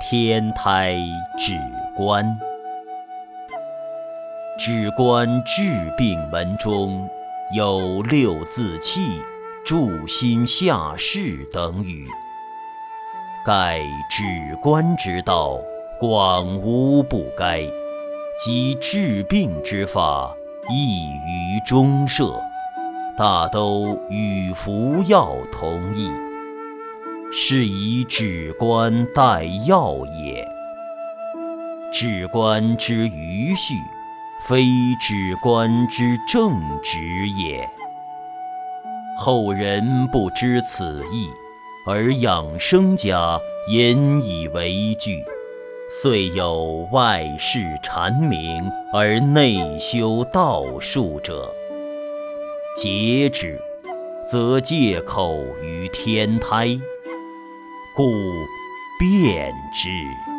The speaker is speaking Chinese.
天台止观。止观治病门中有六字气、助心下士等语。盖止观之道，广无不该，及治病之法，异于中摄，大都与服药同义，是以止观代药也。止观之余序，非止观之正直也。后人不知此意，而养生家引以为据，遂有外事阐明而内修道术者。节之，则借口于天台，故辨之。